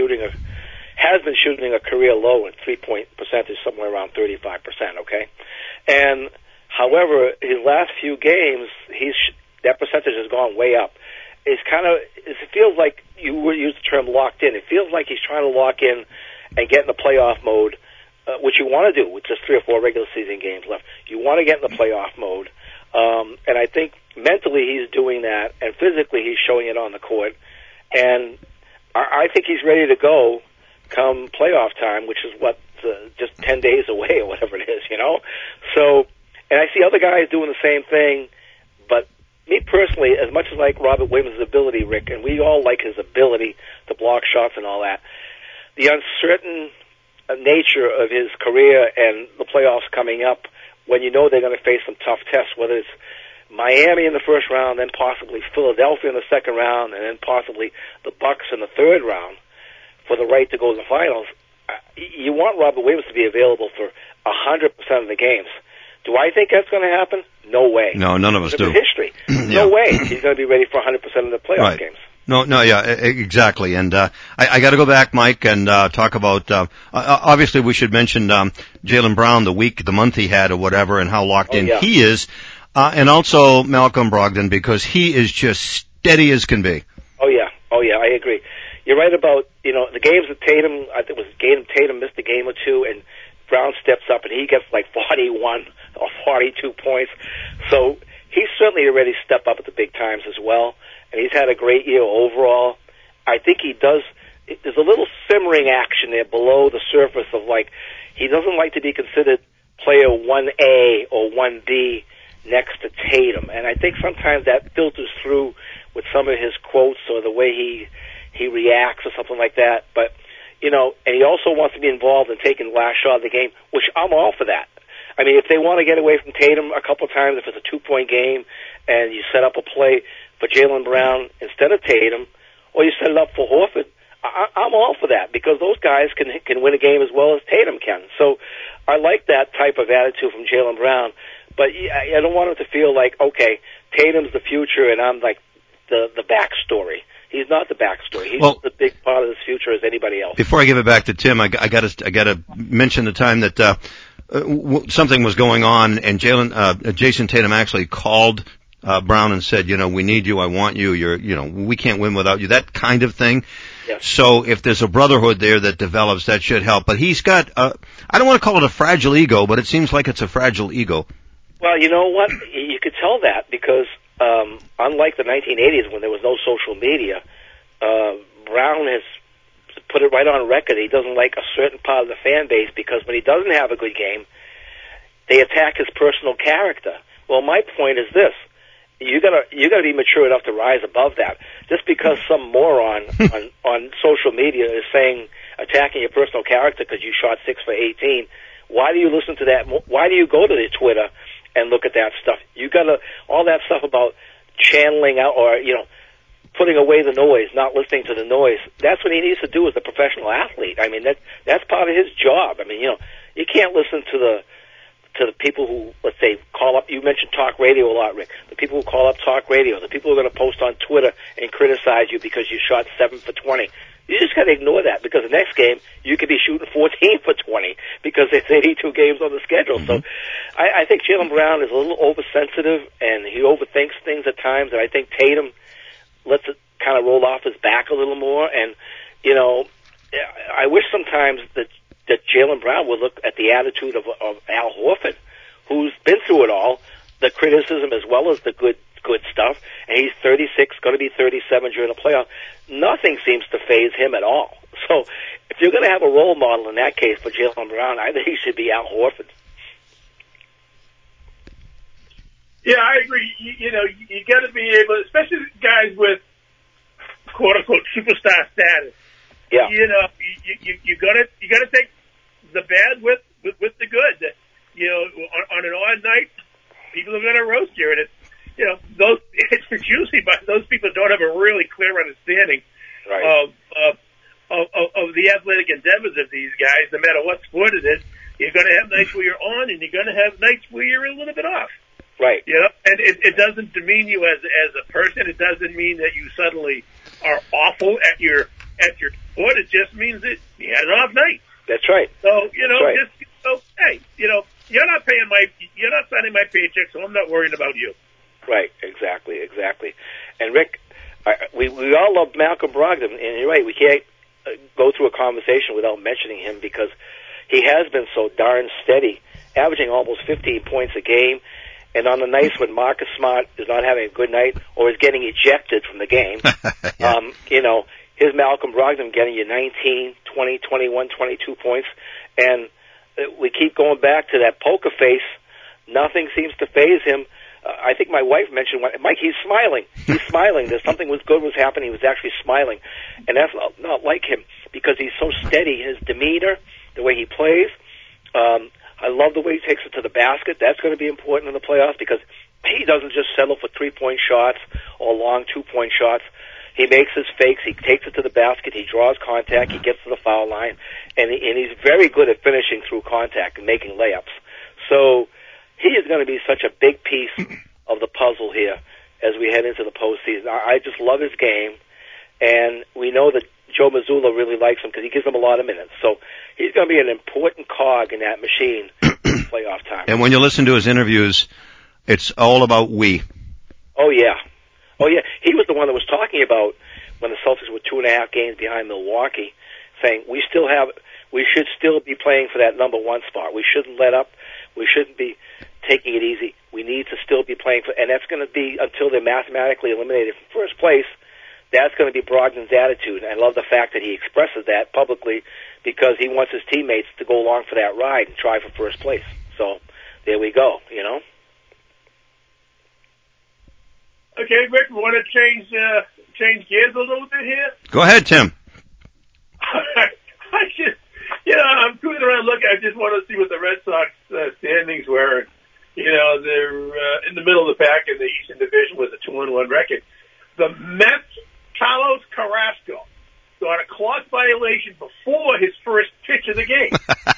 has been shooting a career low in 3-point percentage, somewhere around 35%, okay? And, however, his last few games, that percentage has gone way up. It feels like you would use the term locked in. It feels like he's trying to lock in and get in the playoff mode, which you want to do with just 3 or 4 regular season games left. You want to get in the playoff mode. And I think mentally he's doing that, and physically he's showing it on the court. And I think he's ready to go come playoff time, which is just 10 days away or whatever it is, So, and I see other guys doing the same thing, but me personally, as much as I like Robert Williams' ability, Rick, and we all like his ability to block shots and all that, the uncertain nature of his career and the playoffs coming up, when they're going to face some tough tests, whether it's Miami in the first round, then possibly Philadelphia in the second round, and then possibly the Bucks in the third round for the right to go to the finals. You want Robert Williams to be available for 100% of the games. Do I think that's going to happen? No way. No, none of us do. History. No way he's going to be ready for 100% of the playoff games. No, yeah, exactly. And I got to go back, Mike, and talk about. Obviously, we should mention Jaylen Brown, the month he had, or whatever, and how locked in he is, and also Malcolm Brogdon, because he is just steady as can be. Oh yeah, I agree. You're right about the games that Tatum. I think it was Tatum missed a game or two, and Brown steps up and he gets like 41 or 42 points. So he's certainly already stepped up at the big times as well. And he's had a great year overall. I think he does. There's a little simmering action there below the surface of he doesn't like to be considered player 1A or 1B next to Tatum. And I think sometimes that filters through with some of his quotes or the way he reacts or something like that. But, and he also wants to be involved in taking the last shot of the game, which I'm all for that. I mean, if they want to get away from Tatum a couple of times, if it's a 2-point game and you set up a play for Jaylen Brown instead of Tatum, or you set it up for Horford, I'm all for that, because those guys can win a game as well as Tatum can. So I like that type of attitude from Jaylen Brown, but I don't want him to feel like, okay, Tatum's the future and I'm like the backstory. He's not the backstory. He's the big part of this future as anybody else. Before I give it back to Tim, I got to mention the time that something was going on, and Jason Tatum actually called Brown and said, we need you, I want you, we can't win without you, that kind of thing. Yes. So if there's a brotherhood there that develops, that should help. But he's got, I don't want to call it a fragile ego, but it seems like it's a fragile ego. Well, you know what? You could tell that because, unlike the 1980s when there was no social media, Brown has put it right on record. He doesn't like a certain part of the fan base because when he doesn't have a good game, they attack his personal character. Well, my point is this. You gotta be mature enough to rise above that. Just because some moron on social media is attacking your personal character because you shot 6 for 18, why do you listen to that? Why do you go to the Twitter and look at that stuff? All that stuff about channeling out or, putting away the noise, not listening to the noise. That's what he needs to do as a professional athlete. I mean, that's part of his job. I mean, you can't listen to the people who, let's say, call up. You mentioned talk radio a lot, Rick. The people who call up talk radio, the people who are going to post on Twitter and criticize you because you shot 7 for 20. You just got to ignore that because the next game you could be shooting 14 for 20 because there's 82 games on the schedule. Mm-hmm. So I think Jaylen Brown is a little oversensitive and he overthinks things at times, and I think Tatum lets it kind of roll off his back a little more. And, I wish sometimes that Jaylen Brown would look at the attitude of Al Horford, who's been through it all, the criticism as well as the good stuff, and he's 36, going to be 37 during the playoff. Nothing seems to faze him at all. So if you're going to have a role model in that case for Jaylen Brown, I think he should be Al Horford. Yeah, I agree. You got to be able, especially a guy guys with quote unquote superstar status. Yeah. You know, you gotta take the bad with the good. You know, on an odd night, people are gonna roast you, and it's usually by those people don't have a really clear understanding Right. of the athletic endeavors of these guys, no matter what sport it is. You're going to have nights where you're on, and you're going to have nights where you're a little bit off. Right. You know, and it doesn't demean you as a person. It doesn't mean that you suddenly are awful at your sport. It just means that you had an off night. That's right. So you know, Right. hey, you know, you're not signing my paycheck, so I'm not worrying about you. Right. Exactly. And Rick, we all love Malcolm Brogdon, and you're right. We can't go through a conversation without mentioning him because he has been so darn steady, averaging almost 15 points a game. And on the nights when Marcus Smart is not having a good night or is getting ejected from the game, Yeah. you know, here's Malcolm Brogdon getting you 19, 20, 21, 22 points. And we keep going back to that poker face. Nothing seems to faze him. I think my wife mentioned, Mike, he's smiling. He's smiling. There's something good was happening. He was actually smiling. And that's not like him because he's so steady. His demeanor, the way he plays. I love the way he takes it to the basket. That's going to be important in the playoffs because he doesn't just settle for 3-point shots or long 2-point shots. He makes his fakes. He takes it to the basket. He draws contact. He gets to the foul line. And he's very good at finishing through contact and making layups. So he is going to be such a big piece of the puzzle here as we head into the postseason. I just love his game. And we know that Joe Mazzulla really likes him because he gives him a lot of minutes. So he's going to be an important cog in that machine playoff time. And when you listen to his interviews, it's all about we. Oh, yeah. He was the one that was talking about when the Celtics were 2.5 games behind Milwaukee, saying we should still be playing for that number one spot. We shouldn't let up. We shouldn't be taking it easy. We need to still be playing for, and that's going to be until they're mathematically eliminated from first place. That's going to be Brogdon's attitude. And I love the fact that he expresses that publicly because he wants his teammates to go along for that ride and try for first place. So there we go, you know. Okay, Rick, we want to change gears a little bit here. Go ahead, Tim. I just, I'm cruising around looking. I just want to see what the Red Sox standings were. You know, they're in the middle of the pack in the Eastern Division with a 2-1 record. The Mets, Carlos Carrasco, got a clock violation before his first pitch of the game.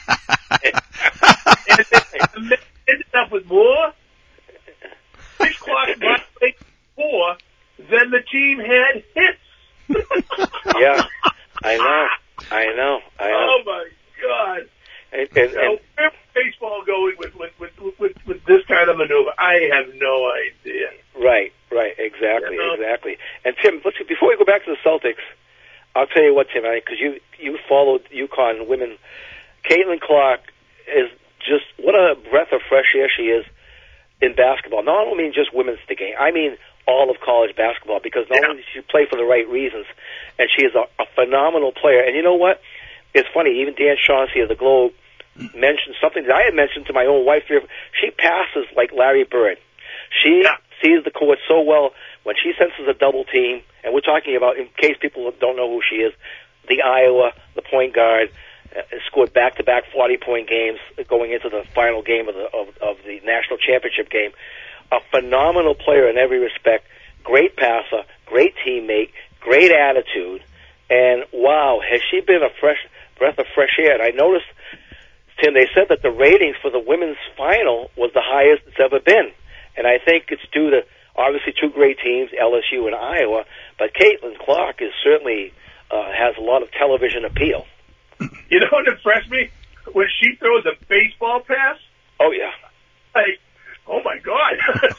and the Mets ended up with more pitch clock violations before than the team had hits. Yeah, I know. Oh, my God. And where's baseball going with this kind of maneuver? I have no idea. Right, exactly. And Tim, before we go back to the Celtics, I'll tell you what, Tim, because you followed UConn women. Caitlin Clark is just what a breath of fresh air she is in basketball. Not only mean just women's game, I mean all of college basketball because not only does she play for the right reasons, and she is a phenomenal player. And you know what? It's funny. Even Dan Chauncey of the Globe mentioned something that I had mentioned to my own wife here. She passes like Larry Bird. She sees the court so well when she senses a double team, and we're talking about, in case people don't know who she is, the Iowa, the point guard, scored back-to-back 40-point games going into the final game of the national championship game. A phenomenal player in every respect, great passer, great teammate, great attitude, and wow, has she been a breath of fresh air. And I noticed, Tim, they said that the ratings for the women's final was the highest it's ever been. And I think it's due to, obviously, two great teams, LSU and Iowa, but Caitlin Clark is certainly has a lot of television appeal. You know what impressed me? When she throws a baseball pass? Oh, yeah. Like, oh, my God.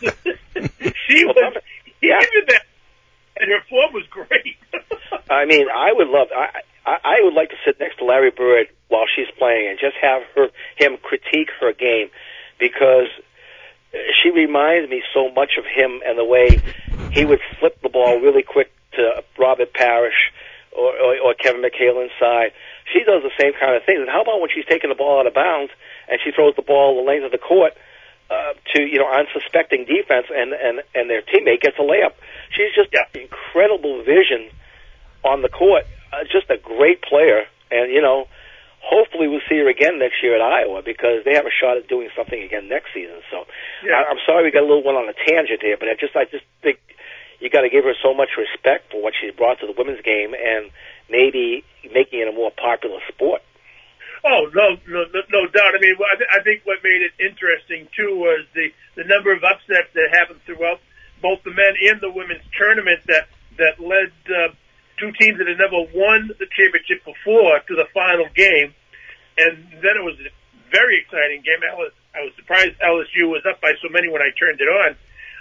She was even that. And her form was great. I mean, I would like to sit next to Larry Bird while she's playing and just have him critique her game because she reminds me so much of him and the way he would flip the ball really quick to Robert Parrish or Kevin McHale inside. She does the same kind of things. And how about when she's taking the ball out of bounds and she throws the ball the length of the court to unsuspecting defense and their teammate gets a layup? She's just incredible vision on the court. Just a great player, and hopefully we'll see her again next year at Iowa because they have a shot at doing something again next season. So I'm sorry we got a little one on a tangent here, but I just think you got to give her so much respect for what she's brought to the women's game and maybe making it a more popular sport. Oh, no doubt. I mean, I think what made it interesting too was the number of upsets that happened throughout both the men and the women's tournament that led two teams that had never won the championship before to the final game, and then it was a very exciting game. I was surprised LSU was up by so many when I turned it on,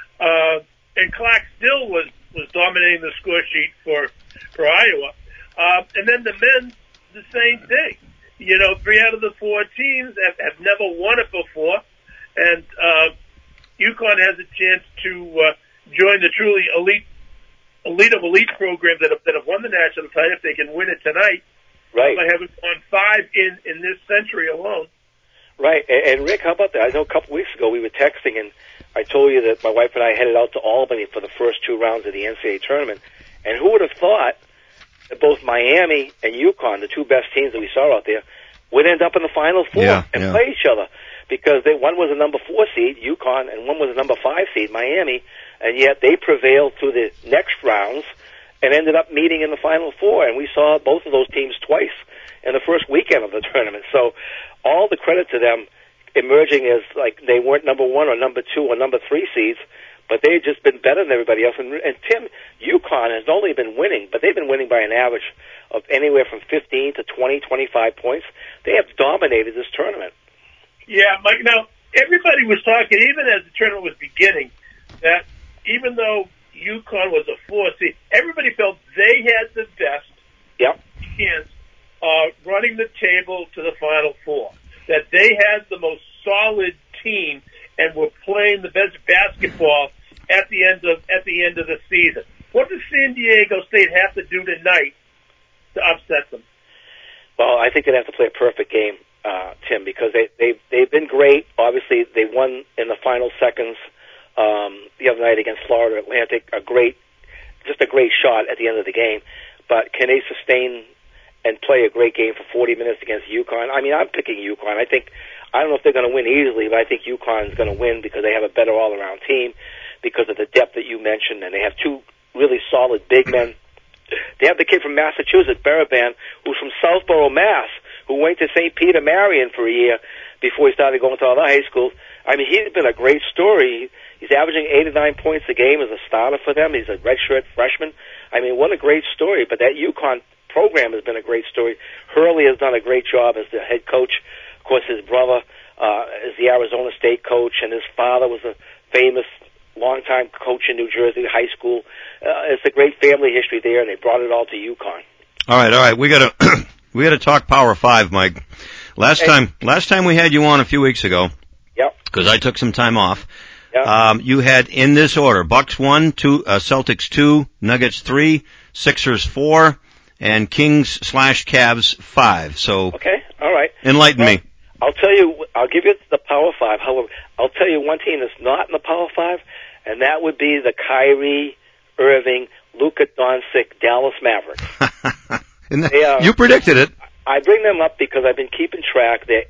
and Clark still was dominating the score sheet for Iowa, and then the men the same thing. 3 out of the 4 teams have never won it before, and UConn has a chance to join the truly elite of elite programs that have won the national title if they can win it tonight. Right. By having won 5 in this century alone. Right. And Rick, how about that? I know a couple weeks ago we were texting, and I told you that my wife and I headed out to Albany for the first 2 rounds of the NCAA tournament. And who would have thought that both Miami and UConn, the 2 best teams that we saw out there, would end up in the Final Four and play each other? Because one was a number 4 seed, UConn, and one was a number 5 seed, Miami, and yet they prevailed through the next rounds and ended up meeting in the Final Four. And we saw both of those teams twice in the first weekend of the tournament. So all the credit to them emerging as like they weren't number 1 or number 2 or number 3 seeds, but they've just been better than everybody else. And Tim, UConn has not only been winning, but they've been winning by an average of anywhere from 15 to 20, 25 points. They have dominated this tournament. Yeah, Mike, now, everybody was talking, even as the tournament was beginning, that even though UConn was a 4 seed, everybody felt they had the best chance running the table to the Final Four, that they had the most solid team and were playing the best basketball at the end of the season. What does San Diego State have to do tonight to upset them? Well, I think they'd have to play a perfect game, Tim, because they've been great. Obviously, they won in the final seconds the other night against Florida Atlantic. Just a great shot at the end of the game. But can they sustain and play a great game for 40 minutes against UConn? I mean, I'm picking UConn. I don't know if they're going to win easily, but I think UConn is going to win because they have a better all-around team, because of the depth that you mentioned, and they have 2 really solid big men. They have the kid from Massachusetts, Baraban, who's from Southborough, Mass., who went to St. Peter Marion for a year before he started going to other high schools. I mean, he's been a great story. He's averaging 8 or 9 points a game as a starter for them. He's a redshirt freshman. I mean, what a great story. But that UConn program has been a great story. Hurley has done a great job as the head coach. Of course, his brother is the Arizona State coach, and his father was a famous longtime coach in New Jersey high school. It's a great family history there, and they brought it all to UConn. All right. We gotta talk Power 5, Mike. Last time we had you on a few weeks ago. Yep. Because I took some time off. Yep. You had in this order: Bucks 1, Celtics 2, Nuggets 3, Sixers 4, and Kings/Cavs 5. So okay, all right. Enlighten me. I'll tell you. I'll give you the Power 5. However, I'll tell you one team that's not in the Power 5, and that would be the Kyrie Irving, Luka Doncic Dallas Mavericks. You predicted it. I bring them up because I've been keeping track. They're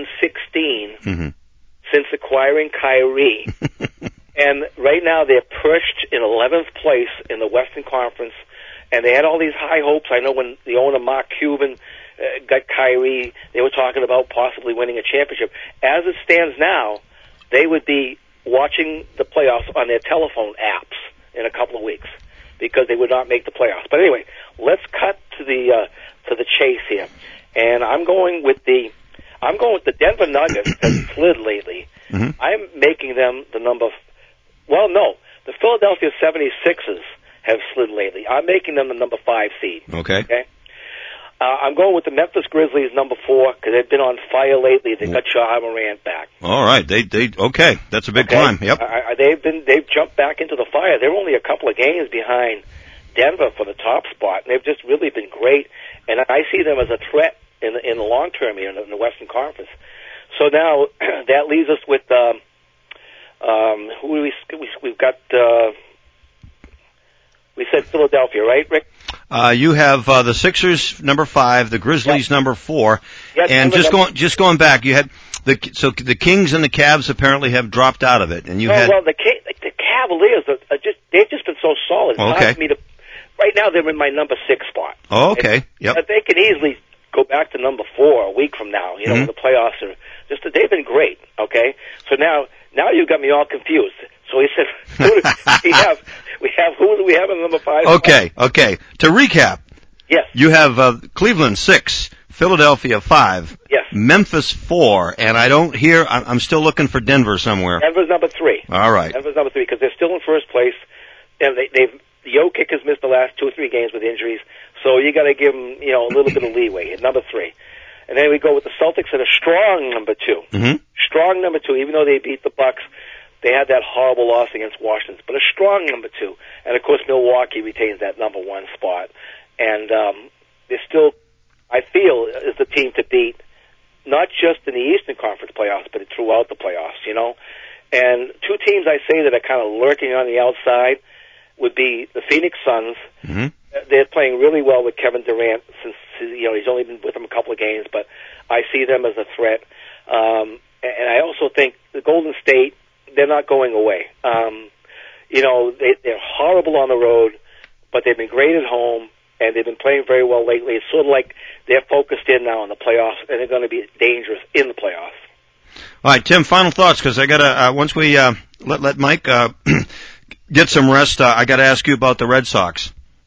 8-16 since acquiring Kyrie, and right now they're perched in 11th place in the Western Conference. And they had all these high hopes. I know when the owner Mark Cuban got Kyrie, they were talking about possibly winning a championship. As it stands now, they would be watching the playoffs on their telephone apps in a couple of weeks because they would not make the playoffs. But anyway, let's cut to the chase here. And I'm going with the Denver Nuggets have slid lately. Mm-hmm. I'm making them the the Philadelphia 76ers have slid lately. I'm making them the number 5 seed. Okay. I'm going with the Memphis Grizzlies number 4 because they've been on fire lately. They got Ja Morant back. All right. Okay. That's a big climb. Yep. They've jumped back into the fire. They're only a couple of games behind Denver for the top spot, and they've just really been great. And I see them as a threat in the long term here in the Western Conference. So now that leaves us with who do we've got. We said Philadelphia, right, Rick? You have the Sixers number 5, the Grizzlies number 4, Yep, and number just going back, you had the Kings and the Cavs apparently have dropped out of it, and you had. Well, the Cavaliers they've just been so solid. It's hard for me to. Right now, they're in my number 6 spot. Oh, okay. Yep. They can easily go back to number 4 a week from now. You know, when the playoffs are they've been great. Okay, so now you've got me all confused. So he said, who do we have in number 5? Okay. To recap. Yes. You have Cleveland 6, Philadelphia 5, yes, Memphis 4, and I'm still looking for Denver somewhere. Denver's number 3. All right. Denver's number 3 because they're still in first place, and Jokic has missed the last 2 or 3 games with injuries, so you got to give him a little bit of leeway at number 3. And then we go with the Celtics at a strong number 2. Mm-hmm. Strong number 2, even though they beat the Bucks. They had that horrible loss against Washington, but a strong number 2. And, of course, Milwaukee retains that number 1 spot. And they're still, I feel, is the team to beat, not just in the Eastern Conference playoffs, but throughout the playoffs, And 2 teams I say that are kind of lurking on the outside would be the Phoenix Suns. Mm-hmm. They're playing really well with Kevin Durant since, he's only been with them a couple of games, but I see them as a threat. And I also think the Golden State, they're not going away. They're horrible on the road, but they've been great at home, and they've been playing very well lately. It's sort of like they're focused in now on the playoffs, and they're going to be dangerous in the playoffs. All right, Tim, final thoughts, because I got to, once we let Mike get some rest, I got to ask you about the Red Sox.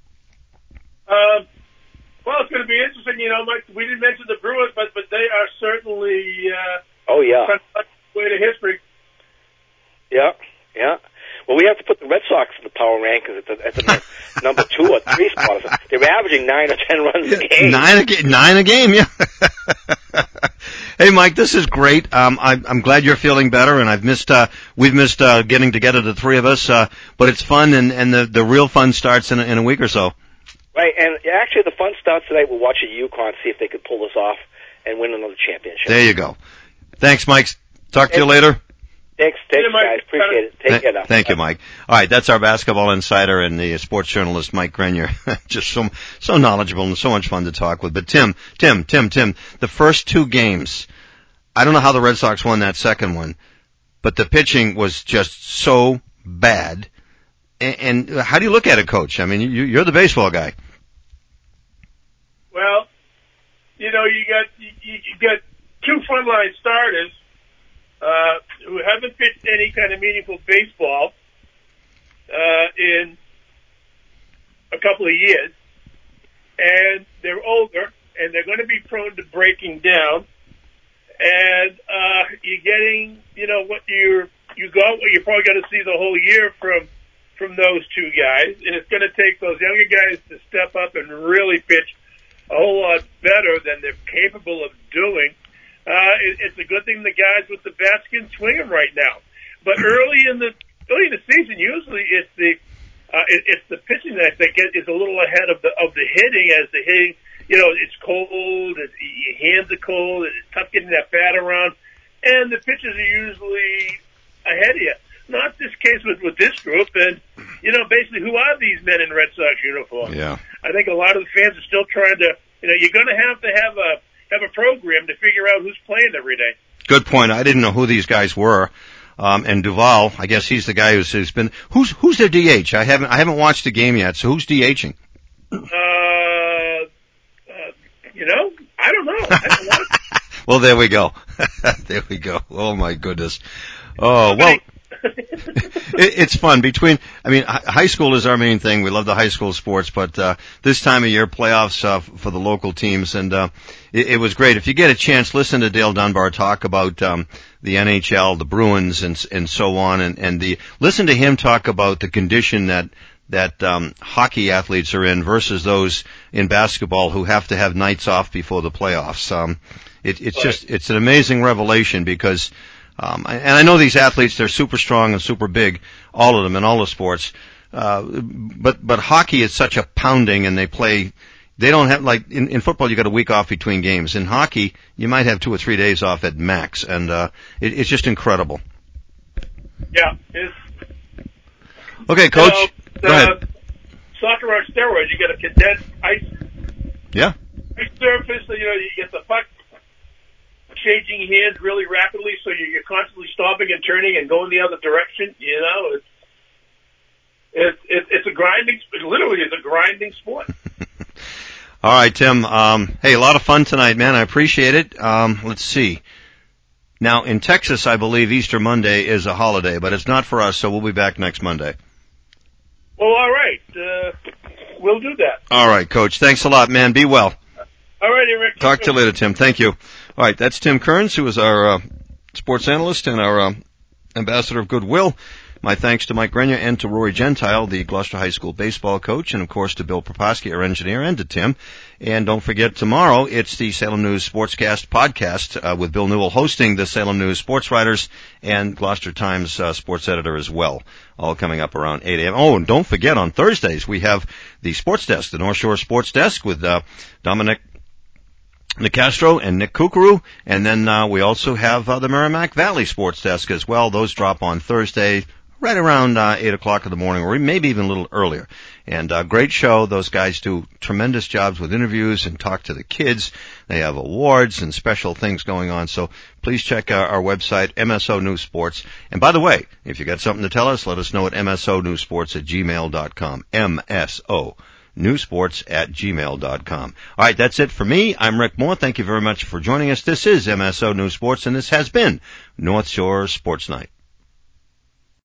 Well, it's going to be interesting. Mike, we didn't mention the Brewers, but they are certainly way to history. Yeah. Well, we have to put the Red Sox in the power rankings at the number 2 or 3 spot. They're averaging 9 or 10 runs a game. 9 a game, yeah. Hey, Mike, this is great. I'm glad you're feeling better, and we've missed getting together, the 3 of us. But it's fun, and the real fun starts in a week or so. Right, and actually, the fun starts tonight. We're watching UConn, see if they could pull this off and win another championship. There you go. Thanks, Mike. Talk to you later. Thanks, guys. Appreciate it. Take care now. Thank you, Mike. All right, that's our basketball insider and the sports journalist, Mike Grenier. Just so knowledgeable and so much fun to talk with. But Tim, the first 2 games, I don't know how the Red Sox won that second one, but the pitching was just so bad. And how do you look at it, Coach? I mean, you're the baseball guy. Well, you got 2 frontline starters who haven't pitched any kind of meaningful baseball in a couple of years, and they're older, and they're going to be prone to breaking down. And you're getting, what you're probably going to see the whole year from those 2 guys, and it's going to take those younger guys to step up and really pitch a whole lot better than they're capable of doing. It's a good thing the guys with the bats can swing them right now. But early in the season, usually it's the pitching that I think is a little ahead of the hitting. As the hitting, it's cold, your hands are cold, it's tough getting that bat around, and the pitchers are usually ahead of you. Not this case with this group, and basically, who are these men in Red Sox uniforms? Yeah, I think a lot of the fans are still trying to. You're going to have a program to figure out who's playing every day. Good point. I didn't know who these guys were. And Duvall, I guess he's the guy who's been. Who's their DH? I haven't watched the game yet. So who's DHing? I don't know. Well, there we go. There we go. Oh my goodness. Oh well. It's fun. High school is our main thing. We love the high school sports, but this time of year, playoffs for the local teams, and it was great. If you get a chance, listen to Dale Dunbar talk about the NHL, the Bruins, and so on, and listen to him talk about the condition that hockey athletes are in versus those in basketball who have to have nights off before the playoffs. It's an amazing revelation because. And I know these athletes, they're super strong and super big, all of them in all the sports. But hockey is such a pounding, and they don't have, like, in football you got a week off between games. In hockey, you might have 2 or 3 days off at max, and it's just incredible. Yeah. Okay, Coach, go ahead. So soccer on steroids. You get a condensed ice surface, so, you get the puck changing hands really rapidly, so you're constantly stopping and turning and going the other direction. It's a grinding. Literally, it's a grinding sport. All right, Tim. Hey, a lot of fun tonight, man. I appreciate it. Let's see. Now, in Texas, I believe Easter Monday is a holiday, but it's not for us, so we'll be back next Monday. Well, all right. We'll do that. All right, Coach. Thanks a lot, man. Be well. All right, Rick. Talk to you later, Tim. Thank you. All right, that's Tim Kearns, who is our sports analyst and our ambassador of goodwill. My thanks to Mike Grenier and to Rory Gentile, the Gloucester High School baseball coach, and of course to Bill Proposki, our engineer, and to Tim. And don't forget, tomorrow it's the Salem News Sportscast podcast with Bill Newell hosting the Salem News Sports Writers and Gloucester Times sports editor as well, all coming up around 8 a.m. Oh, and don't forget, on Thursdays we have the Sports Desk, the North Shore Sports Desk with Dominic Nicastro and Nick Kukuru, and then we also have the Merrimack Valley Sports Desk as well. Those drop on Thursday right around 8 o'clock in the morning, or maybe even a little earlier. And great show. Those guys do tremendous jobs with interviews and talk to the kids. They have awards and special things going on. So please check our website, MSO News Sports. And by the way, if you got something to tell us, let us know at msonewsports@gmail.com. MSOnewsports@gmail.com. All right, that's it for me. I'm Rick Moore. Thank you very much for joining us. This is MSO News Sports, and this has been North Shore Sports Night.